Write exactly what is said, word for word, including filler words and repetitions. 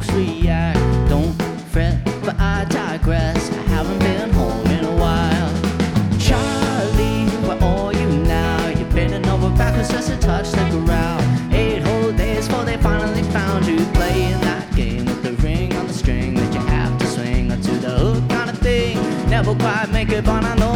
folks react. Don't fret, but I digress. I haven't been home in a while. Charlie, where are you now? You're bending over backwards just to touch the ground. Eight whole days before they finally found you playing that game with the ring on the string that you have to swing onto the hook kind of thing. Never quite make it, but I know